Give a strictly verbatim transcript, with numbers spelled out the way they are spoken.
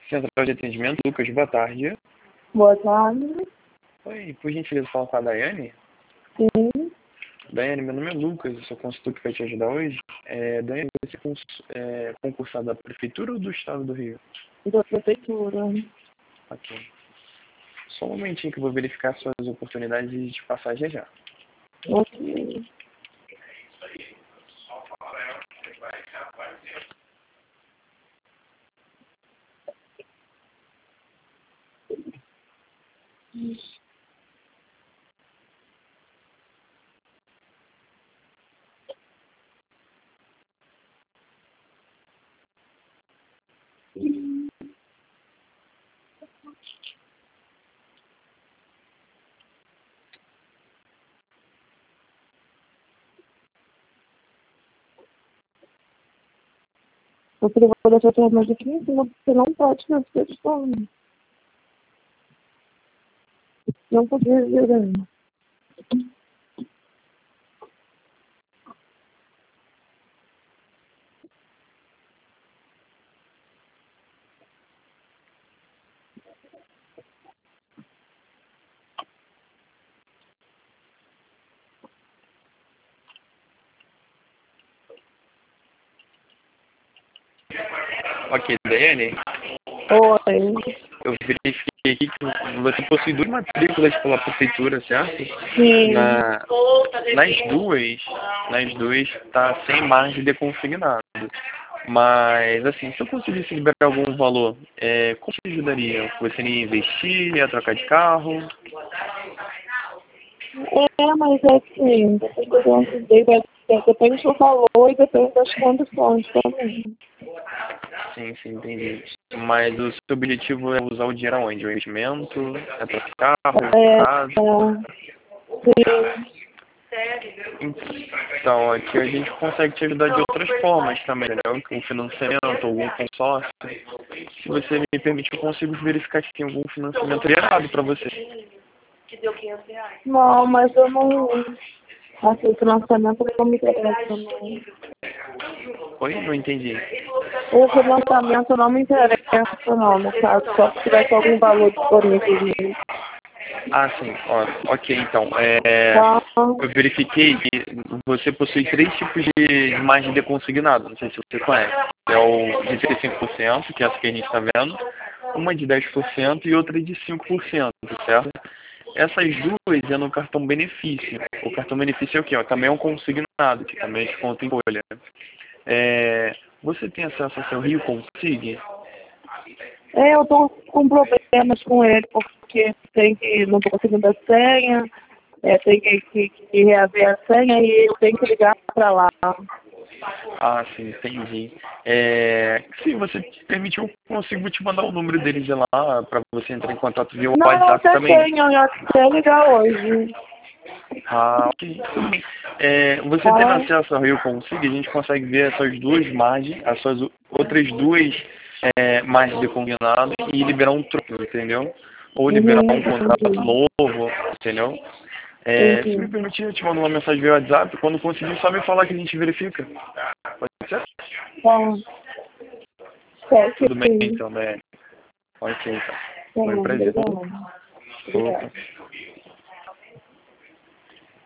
Central de atendimento, Lucas, boa tarde. Boa tarde. Oi, por gentileza, fala com a Daiane? Sim. Daiane, meu nome é Lucas, eu sou consultor que vai te ajudar hoje. É, Daiane, você é cons é concursado da Prefeitura ou do Estado do Rio? Da prefeitura. Ok. Só um momentinho que eu vou verificar suas oportunidades e te passar já já. Ok. O privado da sua turma de quinze, você não pode fazer questão. Não podia ver. Ok, Daiane, Oi. eu verifiquei aqui que você possui duas matrículas pela Prefeitura, certo? Sim. Na, nas duas, nas duas tá sem margem de consignado. Mas, assim, se eu conseguisse liberar algum valor, é, como te ajudaria? Você ia investir, ia trocar de carro? É, mas é assim, depende depende do valor e depende das condições também. Sim, sim, entendi. Mas o seu objetivo é usar o dinheiro aonde? O investimento? É trocar carro? É, Casa? é, sim. Então, aqui a gente consegue te ajudar de outras formas também, né? Com financiamento, algum consórcio. Se você me permite, eu consigo verificar se tem algum financiamento liberado para você. Não, mas eu não. Assim, o financiamento não me interessa, não. Oi? Não entendi. O financiamento não me interessa, não, no caso, só se tivesse algum valor disponível mesmo. Ah, sim. Ó, ok, então. É, Tá? eu verifiquei que você possui três tipos de margem de consignado. Não sei se você conhece. É o de trinta e cinco por cento, que é essa que a gente está vendo. Uma de dez por cento e outra de cinco por cento, certo? Essas duas é no cartão benefício. O cartão benefício é o quê? Ó, também é um consignado, que também é desconto em folha. É, você tem acesso ao seu Rio Consig? É, eu tô com problemas com ele, porque tem que, não tô conseguindo a senha, é, tem que, que, que reaver a senha e eu tenho que ligar para lá. Ah, sim, entendi. É, se você permitir, eu consigo te mandar o número deles de lá para você entrar em contato via Não, eu WhatsApp até também. tenho, eu até ligar hoje. Ah, ok, tudo bem. É, você tendo Tá? acesso ao Rio Consig, a gente consegue ver essas duas margens, as suas outras duas é, margens de combinado e liberar um troco, entendeu? Ou liberar Uhum, um contrato entendi. novo, entendeu? É, se me Entendi. permitir, eu te mando uma mensagem via WhatsApp. Quando conseguir, só me falar que a gente verifica. Pode ser? Tá. Tá, Tudo bem, ok. então, né? Ok, então. Tá Foi um bom, prazer. obrigada. Obrigada. Opa.